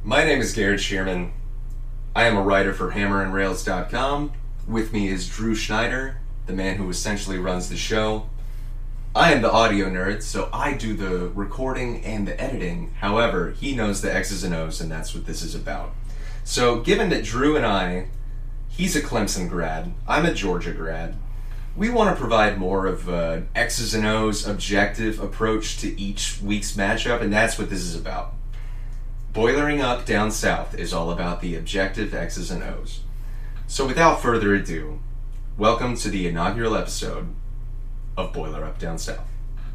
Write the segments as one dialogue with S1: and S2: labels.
S1: My name is Garrett Shearman. I am a writer for HammerandRails.com. With me is Drew Schneider, the man who essentially runs the show. I am the audio nerd, so I do the recording and the editing. However, he knows the X's and O's, and that's what this is about. So, given that Drew and he's a Clemson grad, I'm a Georgia grad, we want to provide more of an X's and O's objective approach to each week's matchup, and that's what this is about. Boilering Up Down South is all about the objective X's and O's. So without further ado, welcome to the inaugural episode of Boiler Up Down South.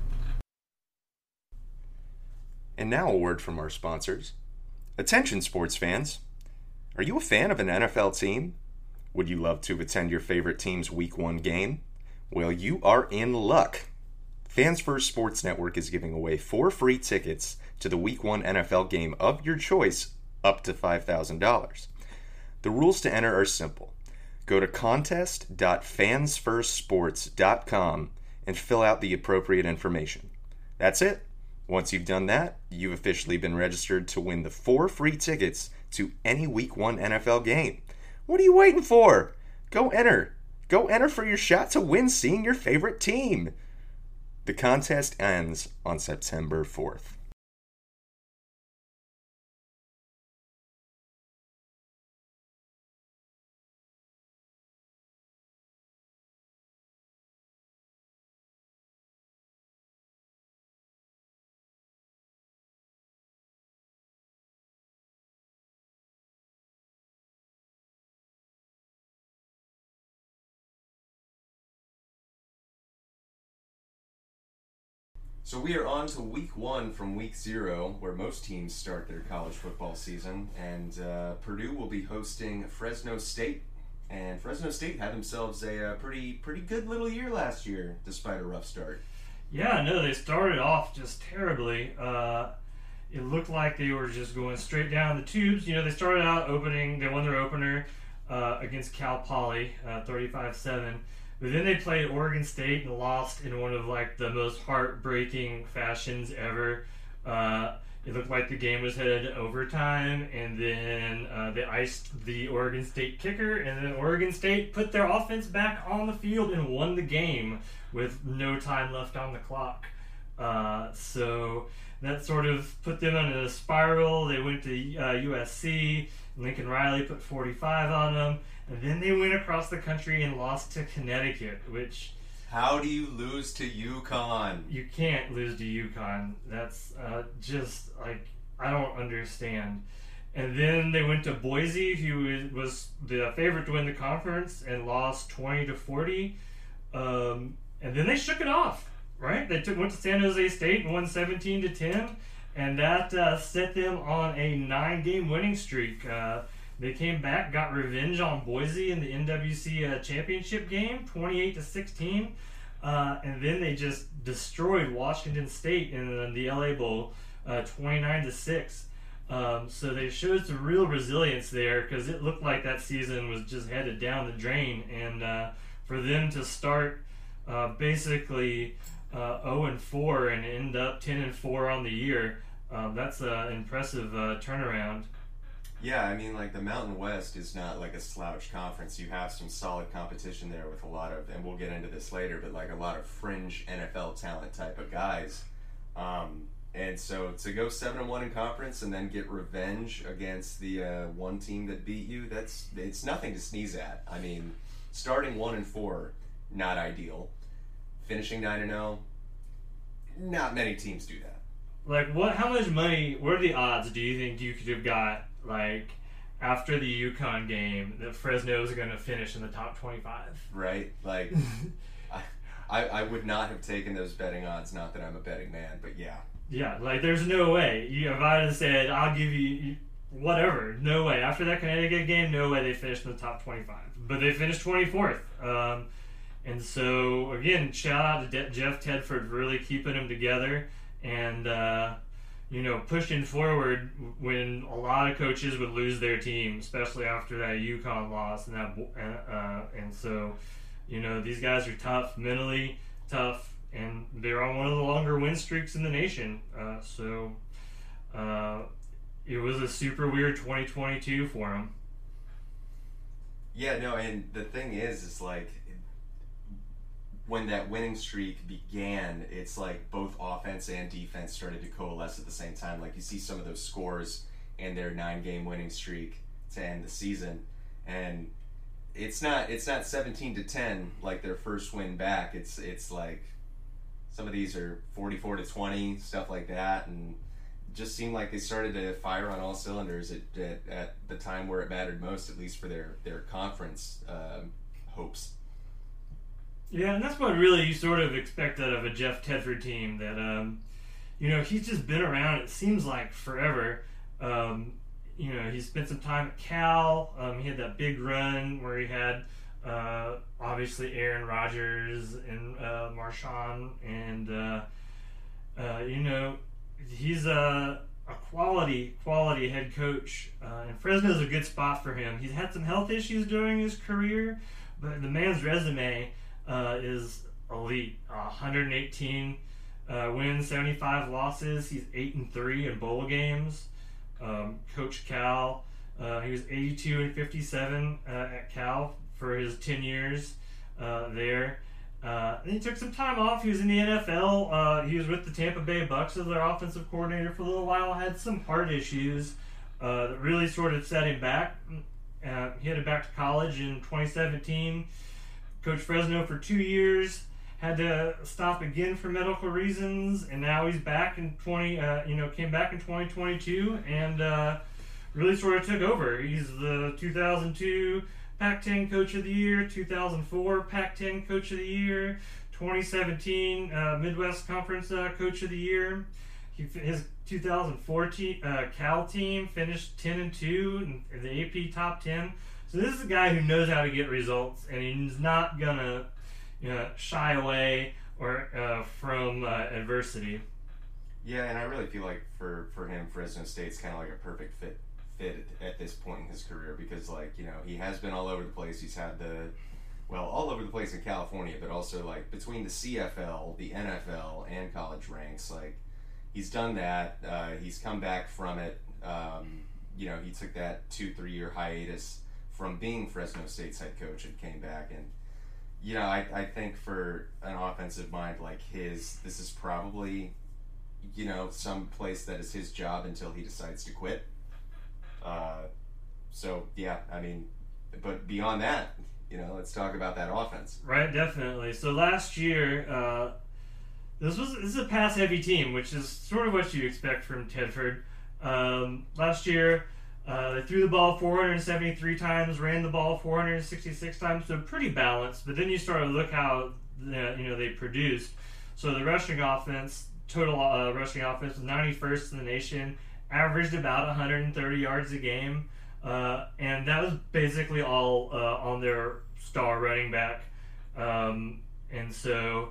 S1: And now a word from our sponsors. Attention sports fans. Are you a fan of an NFL team? Would you love to attend your favorite team's Week 1 game? Well, you are in luck. Fans First Sports Network is giving away 4 free tickets to the Week 1 NFL game of your choice, up to $5,000. The rules to enter are simple. Go to contest.fansfirstsports.com and fill out the appropriate information. That's it. Once you've done that, you've officially been registered to win the 4 free tickets to any Week 1 NFL game. What are you waiting for? Go enter. Go enter for your shot to win seeing your favorite team. The contest ends on September 4th. So we are on to Week 1 from Week 0, where most teams start their college football season, and Purdue will be hosting Fresno State. And Fresno State had themselves a pretty good little year last year, despite a rough start.
S2: Yeah, no, they started off just terribly. It looked like they were just going straight down the tubes. You know, they started out they won their opener against Cal Poly, 35-7. But then they played Oregon State and lost in one of like the most heartbreaking fashions ever. It looked like the game was headed to overtime, and then they iced the Oregon State kicker, and then Oregon State put their offense back on the field and won the game with no time left on the clock. So that sort of put them on a spiral. They went to USC. Lincoln Riley put 45 on them. And then they went across the country and lost to Connecticut, which...
S1: How do you lose to UConn?
S2: You can't lose to UConn. That's just, like, I don't understand. And then they went to Boise, who was the favorite to win the conference, and lost 20-40. And then they shook it off, right? They went to San Jose State and won 17-10, and that set them on a 9-game winning streak. They came back, got revenge on Boise in the NWC championship game, 28-16, and then they just destroyed Washington State in the LA Bowl, 29-6. So they showed some real resilience there, because it looked like that season was just headed down the drain, and for them to start basically 0-4 and end up 10-4 on the year, that's an impressive turnaround.
S1: Yeah, I mean, like, the Mountain West is not like a slouch conference. You have some solid competition there with a lot of, and we'll get into this later, but like a lot of fringe NFL talent type of guys. And so to go 7-1 in conference and then get revenge against the one team that beat you, it's nothing to sneeze at. I mean, starting 1-4, not ideal. Finishing 9-0, not many teams do that.
S2: Like, how much money, what are the odds do you think you could have got, like, after the UConn game, that Fresno is going to finish in the top 25?
S1: Right? Like, I would not have taken those betting odds, not that I'm a betting man, but yeah.
S2: Yeah, like, there's no way. If I had said, I'll give you whatever, no way. After that Connecticut game, no way they finished in the top 25. But they finished 24th. And so, again, shout out to Jeff Tedford for really keeping them together. And, pushing forward when a lot of coaches would lose their team, especially after that UConn loss, and so, these guys are tough, mentally tough, and they're on one of the longer win streaks in the nation. it was a super weird 2022 for him.
S1: Yeah, no, and the thing is like when that winning streak began, it's like both offense and defense started to coalesce at the same time. Like you see some of those scores in their 9-game winning streak to end the season, and it's not 17-10 like their first win back. It's like some of these are 44-20, stuff like that, and just seemed like they started to fire on all cylinders at the time where it mattered most, at least for their conference hopes.
S2: Yeah, and that's what really you sort of expect out of a Jeff Tedford team. That he's just been around. It seems like forever. He spent some time at Cal. He had that big run where he had obviously Aaron Rodgers and Marshawn, and he's a quality head coach, and Fresno's a good spot for him. He's had some health issues during his career, but the man's resume is elite. 118 wins, 75 losses. He's 8-3 in bowl games. Coach Cal, he was 82-57 at Cal for his 10 years there. And he took some time off. He was in the NFL. He was with the Tampa Bay Bucks as their offensive coordinator for a little while. Had some heart issues that really sort of set him back. He headed back to college in 2017. Coached Fresno for 2 years. Had to stop again for medical reasons, and now he's back in came back in 2022 and really sort of took over. He's the 2002 Pac-10 Coach of the Year, 2004 Pac-10 Coach of the Year, 2017 Midwest Conference Coach of the Year. His 2014 Cal team finished 10-2 in the AP Top 10. So this is a guy who knows how to get results, and he's not gonna shy away or from adversity.
S1: Yeah, and I really feel like for him, Fresno State's kind of like a perfect fit at this point in his career, because he has been all over the place. He's had all over the place in California, but also like between the CFL, the NFL, and college ranks. Like he's done that. He's come back from it. He took that 2-3 year hiatus from being Fresno State's head coach and came back, and I think for an offensive mind like his, this is probably some place that is his job until he decides to quit. But beyond that, let's talk about that offense.
S2: Right, definitely. So last year, this is a pass heavy team, which is sort of what you expect from Tedford. Last year, they threw the ball 473 times, ran the ball 466 times, so pretty balanced. But then you start to look how they produced. So the rushing offense, total rushing offense, was 91st in the nation, averaged about 130 yards a game, and that was basically all on their star running back. And so,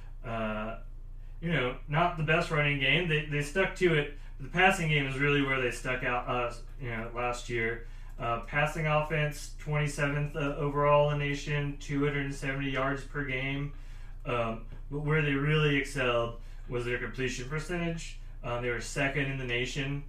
S2: not the best running game. They stuck to it. The passing game is really where they stuck out last year. Passing offense, 27th overall in the nation, 270 yards per game. But where they really excelled was their completion percentage. They were second in the nation,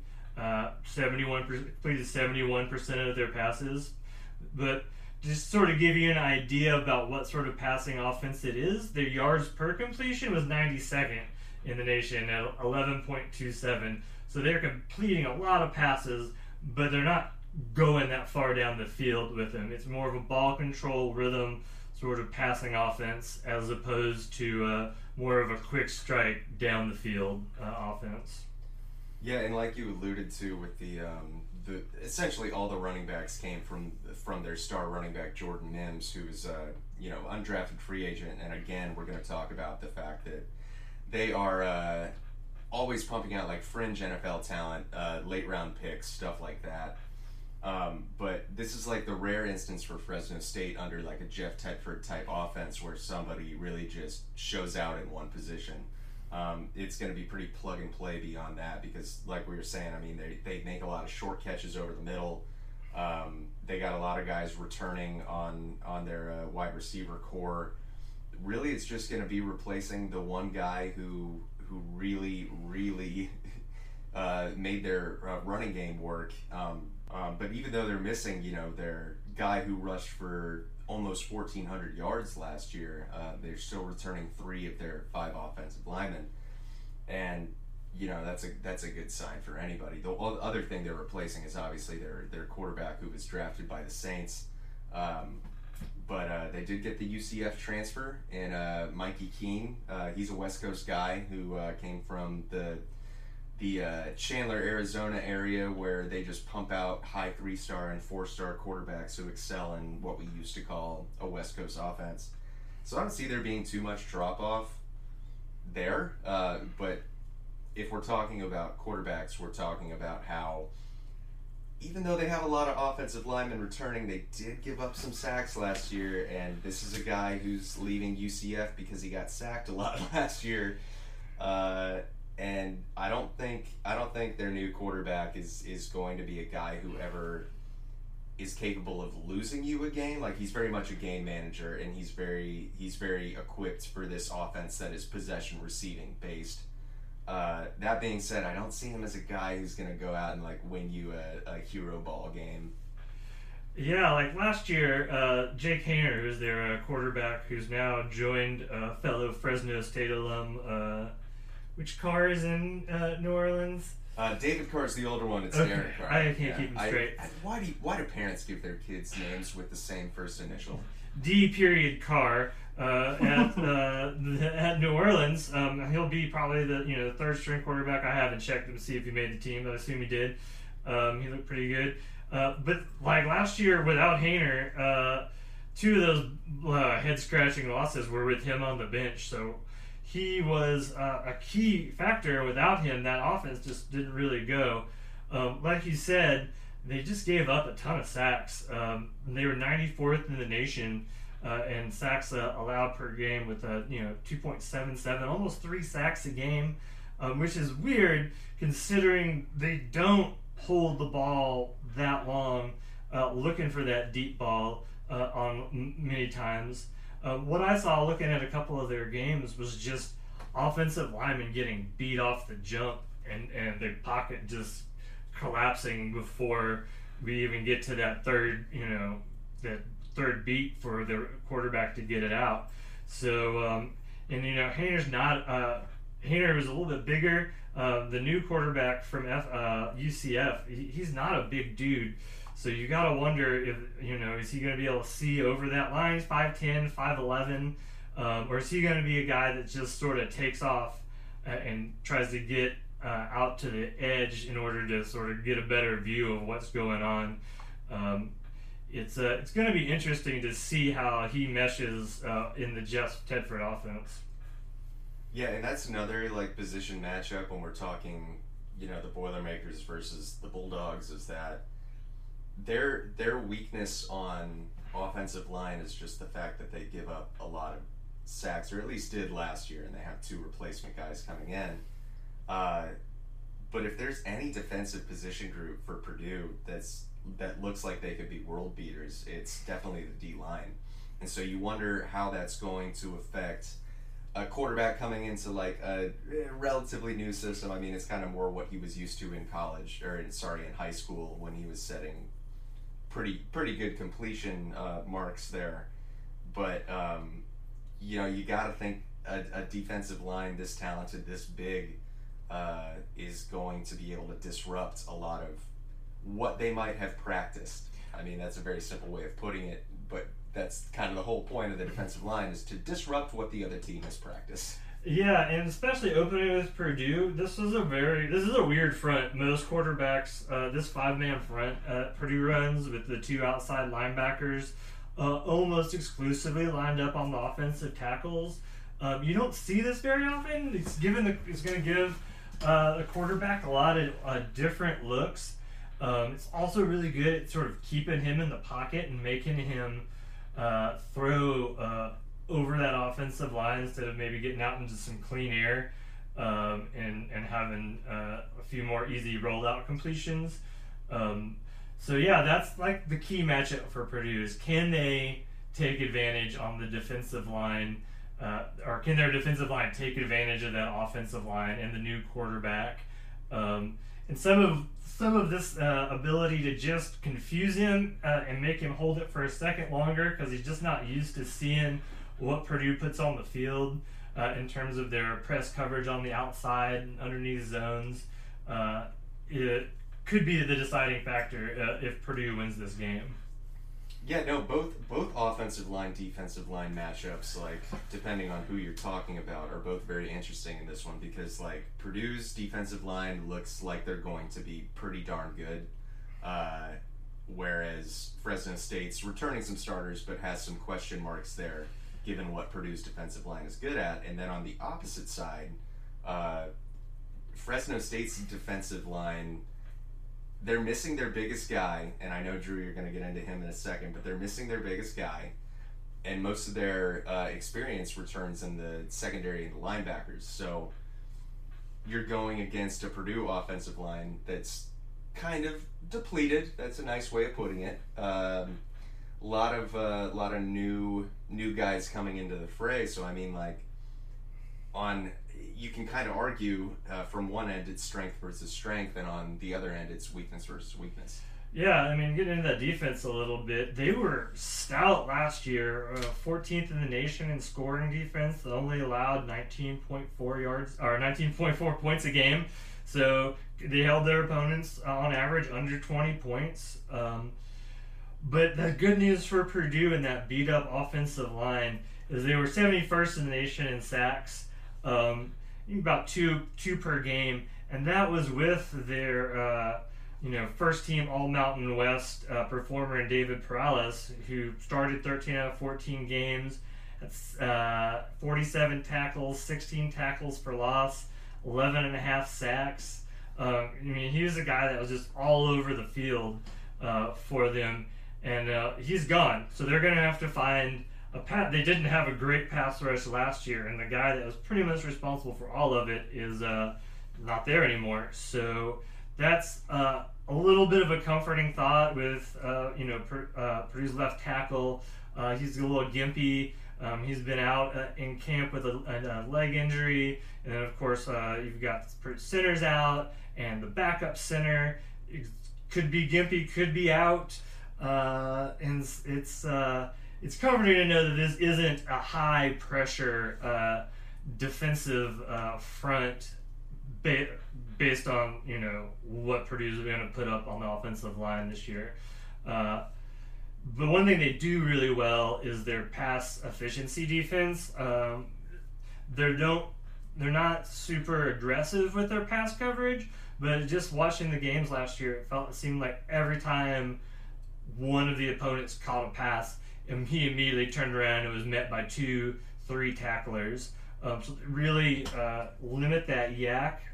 S2: 71% of their passes. But just sort of give you an idea about what sort of passing offense it is, their yards per completion was 92nd in the nation at 11.27. So they're completing a lot of passes, but they're not going that far down the field with them. It's more of a ball control rhythm sort of passing offense as opposed to more of a quick strike down the field offense.
S1: Yeah, and like you alluded to with the essentially all the running backs came from their star running back Jordan Mims, who's undrafted free agent, and again we're going to talk about the fact that they are always pumping out like fringe NFL talent, late round picks, stuff like that. But this is like the rare instance for Fresno State under like a Jeff Tedford type offense where somebody really just shows out in one position. It's going to be pretty plug and play beyond that because, like we were saying, I mean, they make a lot of short catches over the middle. They got a lot of guys returning on their wide receiver core. Really, it's just going to be replacing the one guy who really, really made their running game work. But even though they're missing, their guy who rushed for almost 1,400 yards last year, they're still returning 3 of their 5 offensive linemen, and that's a good sign for anybody. The other thing they're replacing is obviously their quarterback, who was drafted by the Saints. But they did get the UCF transfer in Mikey Keene. He's a West Coast guy who came from the Chandler, Arizona area, where they just pump out high 3-star and 4-star quarterbacks who excel in what we used to call a West Coast offense. So I don't see there being too much drop-off there. But if we're talking about quarterbacks, we're talking about how even though they have a lot of offensive linemen returning, they did give up some sacks last year, and this is a guy who's leaving UCF because he got sacked a lot last year. And I don't think their new quarterback is going to be a guy who ever is capable of losing you a game. Like, he's very much a game manager, and he's very equipped for this offense that is possession receiving based. That being said, I don't see him as a guy who's going to go out and win you a hero ball game.
S2: Yeah, like last year, Jake Haener, who's their quarterback, who's now joined fellow Fresno State alum. Which Carr is in New Orleans?
S1: David Carr's the older one. It's
S2: okay.
S1: Derek Carr.
S2: I can't keep them straight.
S1: Why do parents give their kids names with the same first initial?
S2: D. Carr at New Orleans. He'll be probably the third string quarterback. I haven't checked him to see if he made the team, but I assume he did. He looked pretty good. But like last year without Haener, 2 of those head scratching losses were with him on the bench. So he was a key factor. Without him, that offense just didn't really go. Like you said, they just gave up a ton of sacks. They were 94th in the nation in sacks allowed per game with 2.77, almost 3 sacks a game, which is weird considering they don't hold the ball that long, looking for that deep ball on many times. What I saw looking at a couple of their games was just offensive linemen getting beat off the jump and the pocket just collapsing before we even get to that third beat for the quarterback to get it out. So, Haener was a little bit bigger. The new quarterback from UCF, he's not a big dude. So you got to wonder if, is he going to be able to see over that line, 5'10", 5'11", or is he going to be a guy that just sort of takes off and tries to get out to the edge in order to sort of get a better view of what's going on. It's going to be interesting to see how he meshes in the Jeff Tedford offense.
S1: Yeah, and that's another position matchup when we're talking, the Boilermakers versus the Bulldogs, is that their weakness on offensive line is just the fact that they give up a lot of sacks, or at least did last year, and they have 2 replacement guys coming in. But if there's any defensive position group for Purdue that looks like they could be world beaters, it's definitely the D-line. And so you wonder how that's going to affect a quarterback coming into a relatively new system. I mean, it's kind of more what he was used to in in high school, when he was setting pretty good completion marks there. But you got to think a defensive line this talented, this big, is going to be able to disrupt a lot of what they might have practiced. I mean, that's a very simple way of putting it, but that's kind of the whole point of the defensive line, is to disrupt what the other team has practiced.
S2: Yeah, and especially opening with Purdue, this is a weird front. Most quarterbacks, this 5-man front Purdue runs with the 2 outside linebackers almost exclusively lined up on the offensive tackles. You don't see this very often. It's going to give the quarterback a lot of different looks. It's also really good at sort of keeping him in the pocket and making him throw over that offensive line instead of maybe getting out into some clean air and having a few more easy rollout completions. So yeah, that's the key matchup for Purdue is, can they take advantage on the defensive line, or can their defensive line take advantage of that offensive line and the new quarterback And some of this ability to just confuse him and make him hold it for a second longer because he's just not used to seeing what Purdue puts on the field in terms of their press coverage on the outside and underneath zones. It could be the deciding factor if Purdue wins this game.
S1: Yeah, no, both offensive line, defensive line matchups, like, depending on who you're talking about, are both very interesting in this one because, like, Purdue's defensive line looks like they're going to be pretty darn good, whereas Fresno State's returning some starters but has some question marks there given what Purdue's defensive line is good at. And then on the opposite side, Fresno State's defensive line, they're missing their biggest guy, and I know, Drew, you're going to get into him in a second, but they're missing their biggest guy, and most of their experience returns in the secondary and the linebackers. So you're going against a Purdue offensive line that's kind of depleted. That's a nice way of putting it. A lot of new guys coming into the fray. So I mean, like, you can kind of argue from one end it's strength versus strength, and on the other end it's weakness versus weakness.
S2: Yeah, I mean, getting into that defense a little bit, they were stout last year, 14th in the nation in scoring defense. They only allowed 19.4 points a game, so they held their opponents on average under 20 points. But the good news for Purdue in that beat up offensive line is they were 71st in the nation in sacks. About two per game, and that was with their first team All Mountain West performer in David Perales, who started 13 out of 14 games. That's 47 tackles, 16 tackles for loss, 11 and a half sacks. I mean, he was a guy that was just all over the field for them, and he's gone. So they're going to have to find they didn't have a great pass rush last year, and the guy that was pretty much responsible for all of it is not there anymore. So that's a little bit of a comforting thought with Purdue's left tackle. He's a little gimpy. He's been out in camp with a leg injury, and then of course you've got centers out, and the backup center could be gimpy, could be out, and it's comforting to know that this isn't a high pressure defensive front based on what Purdue's going to put up on the offensive line this year. But one thing they do really well is their pass efficiency defense. They're not super aggressive with their pass coverage, but just watching the games last year, it seemed like every time one of the opponents caught a pass, and he immediately turned around and was met by 2-3 tacklers. So really limit that yak,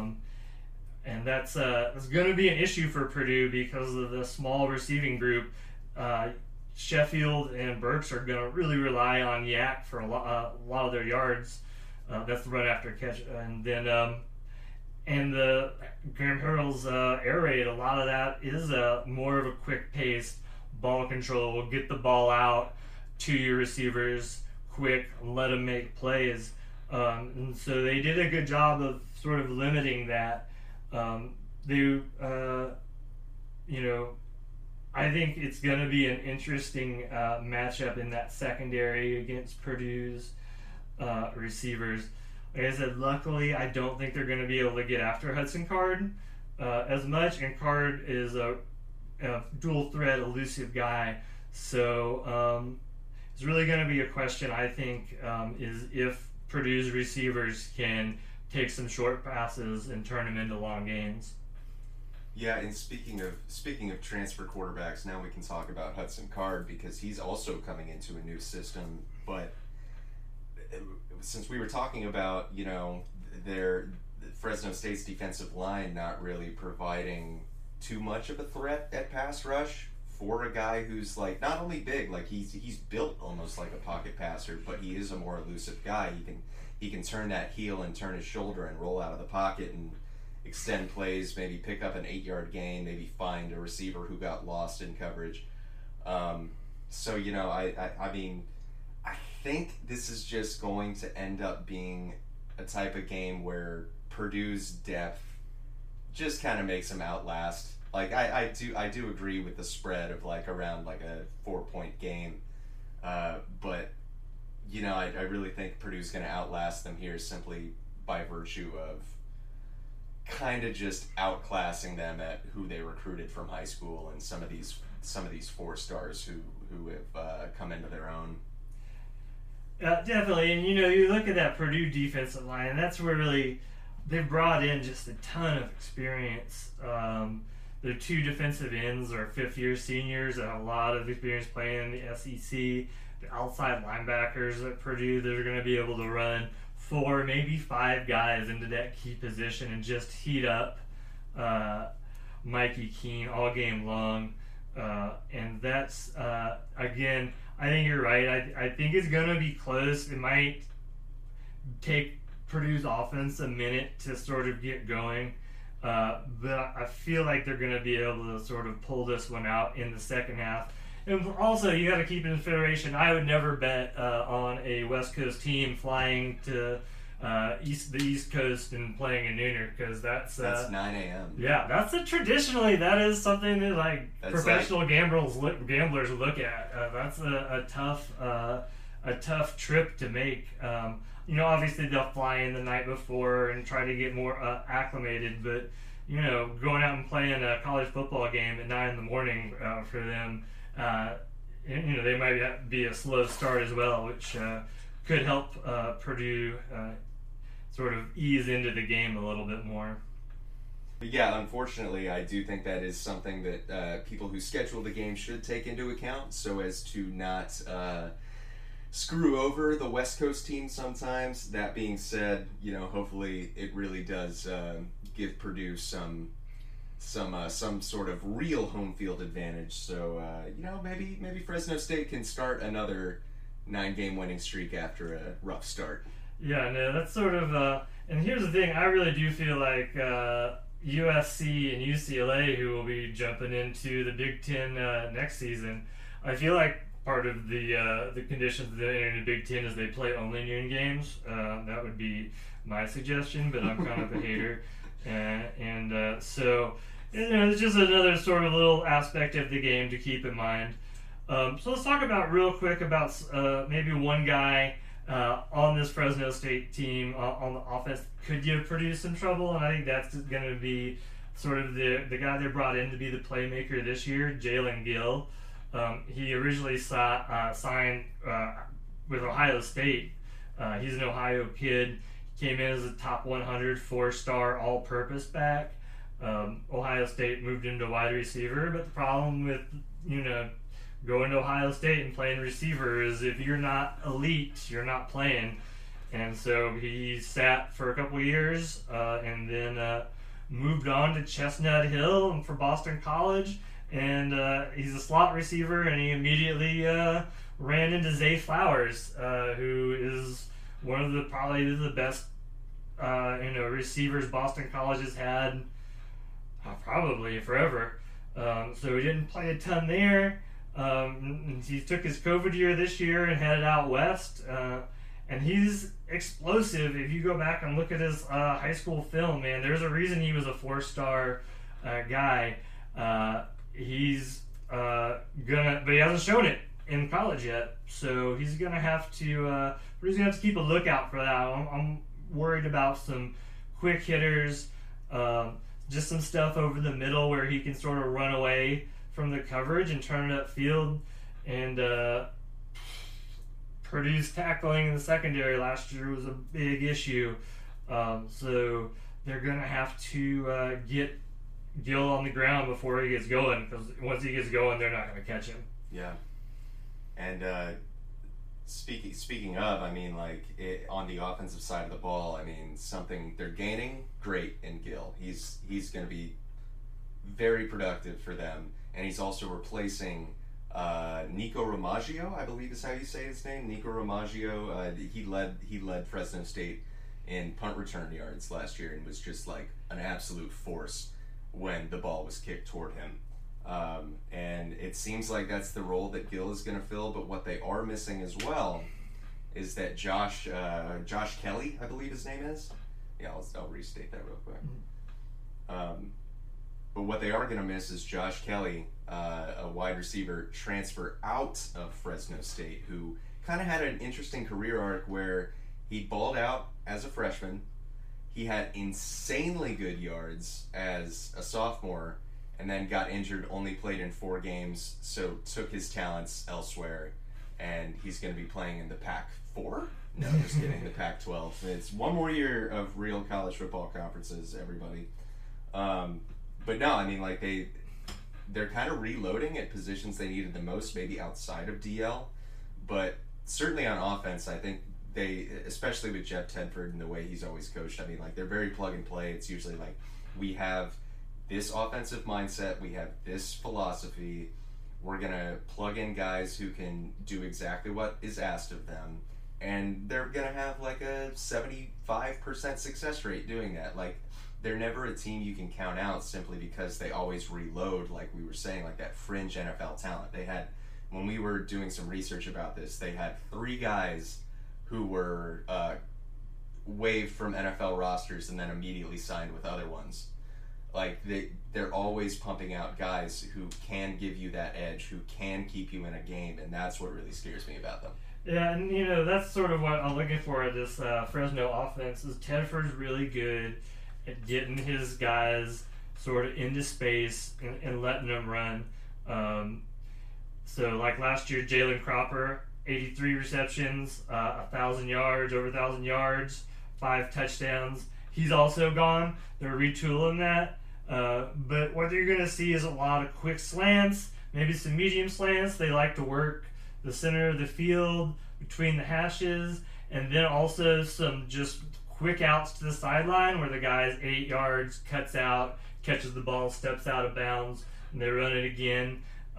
S2: and that's going to be an issue for Purdue because of the small receiving group. Sheffield and Burks are going to really rely on yak for a lot of their yards. That's the run after catch, and then and the Graham Harrell's air raid. A lot of that is more of a quick pace ball control. Will get the ball out to your receivers quick and let them make plays. And so they did a good job of sort of limiting that. I think it's going to be an interesting matchup in that secondary against Purdue's receivers. Like I said, luckily, I don't think they're going to be able to get after Hudson Card as much, and Card is a dual threat, elusive guy. So it's really going to be a question, I think, is if Purdue's receivers can take some short passes and turn them into long gains.
S1: Yeah, and speaking of transfer quarterbacks, now we can talk about Hudson Card because he's also coming into a new system. But since we were talking about their Fresno State's defensive line not really providing too much of a threat at pass rush for a guy who's like not only big, like he's built almost like a pocket passer, but he is a more elusive guy. He can turn that heel and turn his shoulder and roll out of the pocket and extend plays, maybe pick up an 8-yard gain, maybe find a receiver who got lost in coverage. I mean, I think this is just going to end up being a type of game where Purdue's depth just kind of makes them outlast. Like I do agree with the spread of like around like a 4-point game, but you know I really think Purdue's going to outlast them here simply by virtue of kind of just outclassing them at who they recruited from high school and some of these 4-stars who have come into their own.
S2: Definitely, and you look at that Purdue defensive line, and that's where really they've brought in just a ton of experience. Their 2 defensive ends are 5th-year seniors that have a lot of experience playing in the SEC. The outside linebackers at Purdue, they're going to be able to run 4, maybe 5 guys into that key position and just heat up Mikey Keene all game long. And that's, again, I think you're right. I think it's going to be close. It might take Purdue's offense a minute to sort of get going. But I feel like they're going to be able to sort of pull this one out in the second half. And also, you got to keep in consideration, I would never bet on a West Coast team flying to the East Coast and playing a nooner, because that's
S1: 9 a.m.
S2: Yeah, traditionally that is something that that's professional gamblers look at. That's a tough trip to make. Obviously they'll fly in the night before and try to get more acclimated, but going out and playing a college football game at 9 in the morning for them, they might be a slow start as well, which could help Purdue sort of ease into the game a little bit more.
S1: Yeah, unfortunately, I do think that is something that people who schedule the game should take into account, so as to not screw over the West Coast team sometimes. That being said, hopefully it really does give Purdue some sort of real home field advantage. So maybe Fresno State can start another 9-game winning streak after a rough start.
S2: Yeah, no, that's sort of and here's the thing, I really do feel like USC and UCLA, who will be jumping into the Big Ten next season, I feel like part of the conditions of entering the Big Ten is they play only noon games. That would be my suggestion, but I'm kind of a hater. So it's just another sort of little aspect of the game to keep in mind. So let's talk about real quick about maybe one guy on this Fresno State team on the offense could give Purdue some trouble, and I think that's going to be sort of the guy they brought in to be the playmaker this year, Jalen Gill. He originally signed with Ohio State. He's an Ohio kid. He came in as a top 100 4-star all-purpose back. Ohio State moved him to wide receiver, but the problem with going to Ohio State and playing receiver is if you're not elite, you're not playing. And so he sat for a couple years and then moved on to Chestnut Hill for Boston College. And he's a slot receiver, and he immediately ran into Zay Flowers, who is one of probably the best receivers Boston College has had probably forever. So he didn't play a ton there. He took his COVID year this year and headed out west, and he's explosive. If you go back and look at his high school film, man, there's a reason he was a 4-star guy. He's but he hasn't shown it in college yet, so he's gonna have to keep a lookout for that. I'm worried about some quick hitters, just some stuff over the middle where he can sort of run away from the coverage and turn it upfield. And Purdue's tackling in the secondary last year was a big issue, so they're gonna have to get Gill on the ground before he gets going, because once he gets going, they're not going to catch him.
S1: Yeah. And speaking of, I mean, on the offensive side of the ball, I mean, something they're gaining great in Gill. He's going to be very productive for them, and he's also replacing Nico Romaggio, I believe is how you say his name. Nico Romaggio. He led Fresno State in punt return yards last year and was just like an absolute force when the ball was kicked toward him. And it seems like that's the role that Gill is going to fill, but what they are missing as well is that Josh Kelly, I believe his name is. Yeah, I'll restate that real quick. But what they are going to miss is Josh Kelly, a wide receiver transfer out of Fresno State, who kind of had an interesting career arc where he balled out as a freshman. He had insanely good yards as a sophomore, and then got injured, only played in 4 games, so took his talents elsewhere, and he's going to be playing in the Pac-4? No, just kidding, the Pac-12. It's one more year of real college football conferences, everybody. But no, I mean, like, they're kind of reloading at positions they needed the most, maybe outside of DL, but certainly on offense, I think they, especially with Jeff Tedford and the way he's always coached, I mean, like, they're very plug and play. It's usually like, we have this offensive mindset, we have this philosophy, we're going to plug in guys who can do exactly what is asked of them, and they're going to have like a 75% success rate doing that. Like, they're never a team you can count out simply because they always reload, like we were saying, like that fringe NFL talent. They had, when we were doing some research about this, they had 3 guys who were waived from NFL rosters and then immediately signed with other ones. Like, they're always pumping out guys who can give you that edge, who can keep you in a game, and that's what really scares me about them.
S2: Yeah, and that's sort of what I'm looking for at this Fresno offense. Is Tedford's really good at getting his guys sort of into space and letting them run. So like last year, Jalen Cropper, 83 receptions, 1,000 yards, over 1,000 yards, 5 touchdowns. He's also gone. They're retooling that. But what you're going to see is a lot of quick slants, maybe some medium slants. They like to work the center of the field between the hashes, and then also some just quick outs to the sideline where the guy's 8 yards, cuts out, catches the ball, steps out of bounds, and they run it again.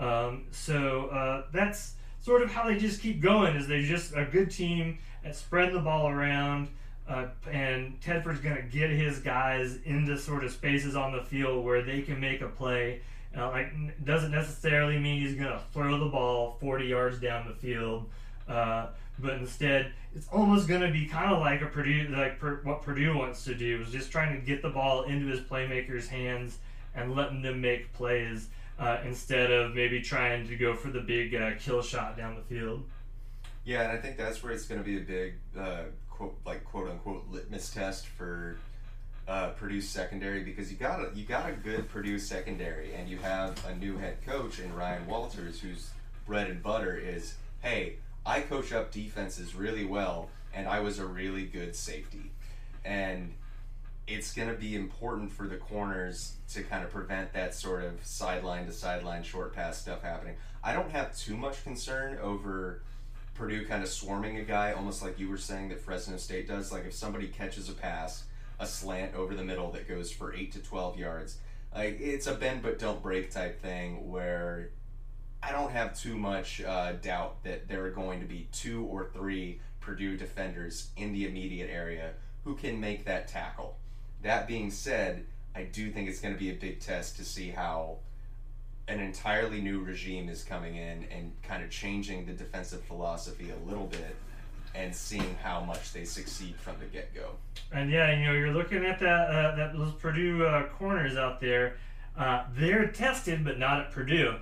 S2: So that's sort of how they just keep going, is they're just a good team at spreading the ball around, and Tedford's going to get his guys into sort of spaces on the field where they can make a play. Doesn't necessarily mean he's going to throw the ball 40 yards down the field, but instead it's almost going to be kind of like what Purdue wants to do, is just trying to get the ball into his playmakers' hands and letting them make plays instead of maybe trying to go for the big kill shot down the field.
S1: Yeah, and I think that's where it's going to be a big quote unquote litmus test for Purdue's secondary, because you got a good Purdue secondary, and you have a new head coach in Ryan Walters, whose bread and butter is, hey, I coach up defenses really well, and I was a really good safety. And it's going to be important for the corners to kind of prevent that sort of sideline to sideline short pass stuff happening. I don't have too much concern over Purdue kind of swarming a guy, almost like you were saying that Fresno State does. Like, if somebody catches a pass, a slant over the middle that goes for 8 to 12 yards, like, it's a bend but don't break type thing where I don't have too much doubt that there are going to be 2 or 3 Purdue defenders in the immediate area who can make that tackle. That being said, I do think it's going to be a big test to see how an entirely new regime is coming in and kind of changing the defensive philosophy a little bit, and seeing how much they succeed from the get-go.
S2: And yeah, you're looking at those Purdue corners out there. They're tested, but not at Purdue.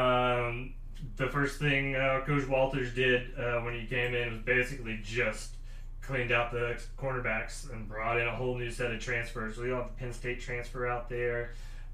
S2: The first thing Coach Walters did when he came in was basically just cleaned out the cornerbacks and brought in a whole new set of transfers. So we have the Penn State transfer out there.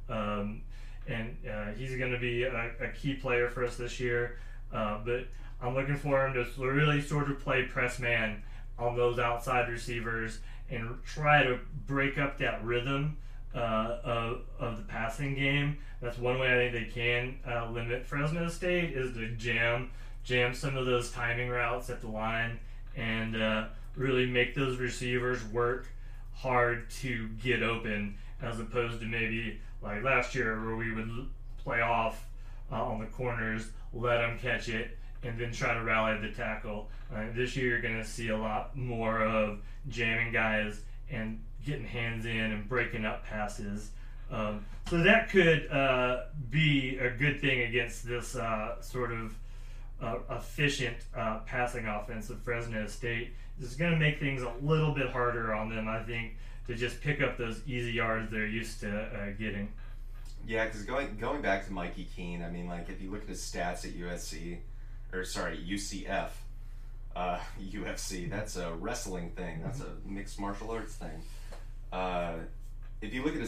S2: And he's going to be a key player for us this year. But I'm looking for him to really sort of play press man on those outside receivers and try to break up that rhythm of the passing game. That's one way I think they can limit Fresno State, is to jam some of those timing routes at the line and really make those receivers work hard to get open, as opposed to maybe like last year where we would play off on the corners, let them catch it, and then try to rally the tackle. This year you're going to see a lot more of jamming guys and getting hands in and breaking up passes. So that could be a good thing against this sort of efficient passing offense of Fresno State. It's going to make things a little bit harder on them, I think, to just pick up those easy yards they're used to getting.
S1: Yeah, because going back to Mikey Keene, I mean, like, if you look at his stats at UCF, UFC, that's a wrestling thing. That's a mixed martial arts thing. If you look at his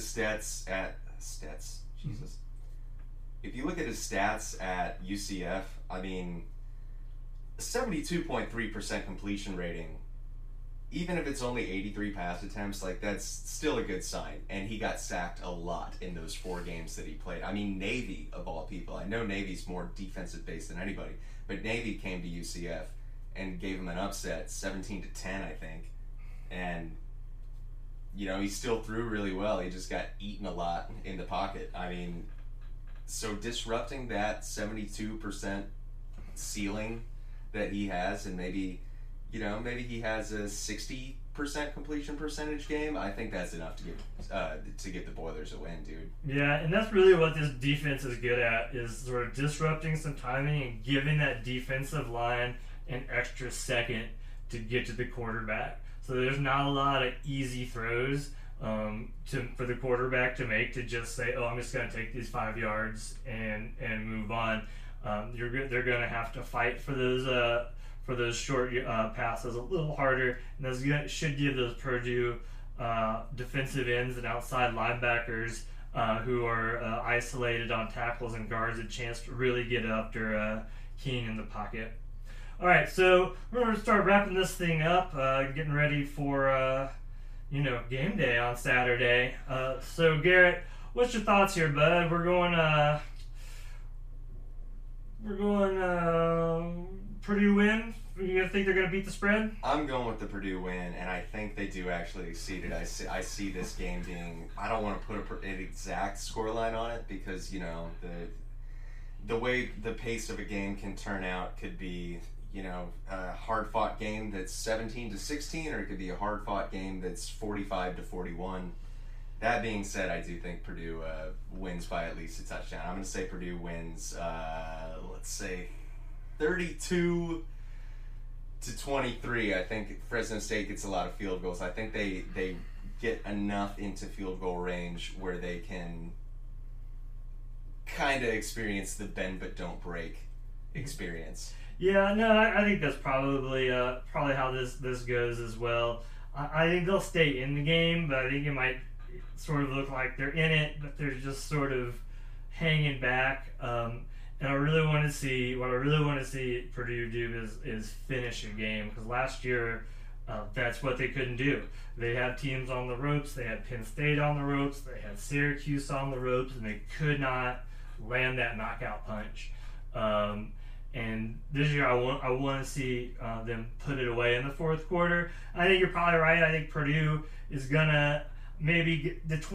S1: if you look at his stats at UCF, I mean, 72.3% completion rating, even if it's only 83 pass attempts, like, that's still a good sign. And he got sacked a lot in those 4 games that he played. I mean, Navy, of all people. I know Navy's more defensive-based than anybody, but Navy came to UCF and gave him an upset, 17-10, I think. And, you know, he still threw really well. He just got eaten a lot in the pocket. I mean, so disrupting that 72% ceiling that he has, and maybe he has a 60% completion percentage game, I think that's enough to give the Boilers a win, dude.
S2: Yeah, and that's really what this defense is good at, is sort of disrupting some timing and giving that defensive line an extra second to get to the quarterback. So there's not a lot of easy throws for the quarterback to make, to just say, oh, I'm just going to take these 5 yards and move on. They're going to have to fight for those short passes a little harder, and those should give those Purdue defensive ends and outside linebackers who are isolated on tackles and guards a chance to really get after Keene in the pocket. All right, so we're going to start wrapping this thing up, getting ready for game day on Saturday. So Garrett, what's your thoughts here, bud? We're going Purdue win. You think they're going to beat the spread?
S1: I'm going with the Purdue win, and I think they do actually exceed it. I see this game being, I don't want to put an exact scoreline on it, because, you know, the way the pace of a game can turn out could be, you know, a hard-fought game that's 17-16, or it could be a hard-fought game that's 45-41. That being said, I do think Purdue wins by at least a touchdown. I'm going to say Purdue wins, let's say, 32-23. I think Fresno State gets a lot of field goals. I think they get enough into field goal range where they can kind of experience the bend but don't break experience.
S2: Yeah, no, I think that's probably how this goes as well. I think they'll stay in the game, but I think it might sort of look like they're in it, but they're just sort of hanging back. And what I really want to see Purdue do is finish a game, because last year that's what they couldn't do. They had teams on the ropes. They had Penn State on the ropes. They had Syracuse on the ropes, and they could not land that knockout punch. And this year, I want to see them put it away in the fourth quarter. I think you're probably right. I think Purdue is gonna maybe get the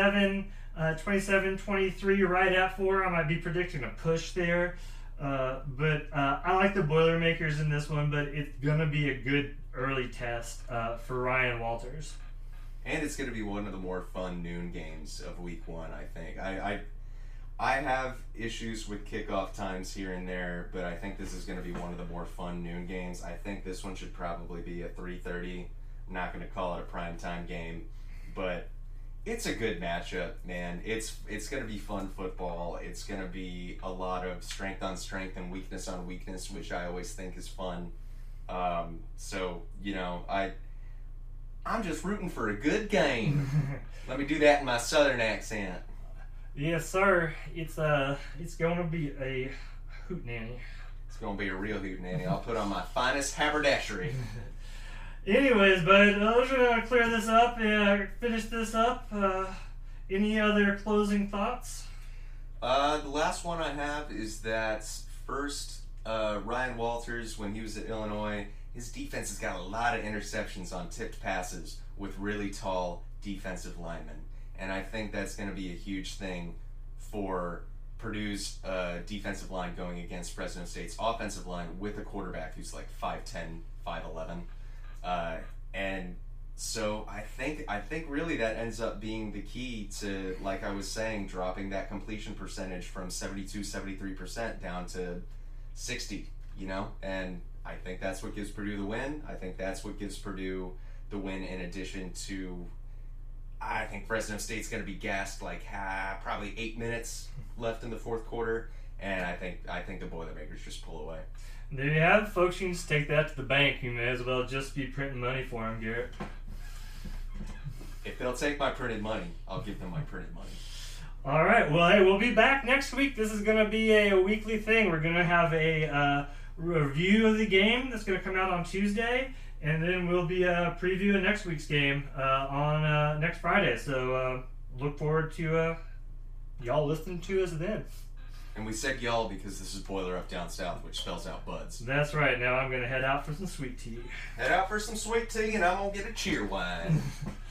S2: 27-23 right at 4. I might be predicting a push there. But I like the Boilermakers in this one, but it's going to be a good early test for Ryan Walters.
S1: And it's going to be one of the more fun noon games of week 1, I think. I have issues with kickoff times here and there, but I think this is going to be one of the more fun noon games. I think this one should probably be at 3:30. I'm not going to call it a primetime game, but it's a good matchup, man. It's going to be fun football. It's going to be a lot of strength on strength and weakness on weakness, which I always think is fun. So, you know, I'm just rooting for a good game. Let me do that in my southern accent.
S2: Yes, sir. It's going to be a hootenanny.
S1: It's going to be a real hootenanny. I'll put on my finest haberdashery.
S2: Anyways, bud, we're going to clear this up and finish this up. Any other closing thoughts?
S1: The last one I have is that first, Ryan Walters, when he was at Illinois, his defense has got a lot of interceptions on tipped passes with really tall defensive linemen. And I think that's going to be a huge thing for Purdue's defensive line going against Fresno State's offensive line with a quarterback who's like 5'10", 5'11". And so I think really that ends up being the key to, like I was saying, dropping that completion percentage from 72-73% down to 60, you know? And I think that's what gives Purdue the win. I think that's what gives Purdue the win, in addition to I think Fresno State's going to be gassed like probably 8 minutes left in the fourth quarter, and I think the Boilermakers just pull away.
S2: There you have it, folks. You can just take that to the bank. You may as well just be printing money for them, Garrett.
S1: If they'll take my printed money, I'll give them my printed money.
S2: All right. Well, hey, we'll be back next week. This is going to be a weekly thing. We're going to have a review of the game that's going to come out on Tuesday, and then we'll be previewing next week's game on next Friday. So look forward to y'all listening to us then.
S1: And we said y'all because this is Boiler Up Down South, which spells out buds.
S2: That's right. Now I'm going to head out for some sweet tea.
S1: Head out for some sweet tea, and I'm going to get a cheer wine.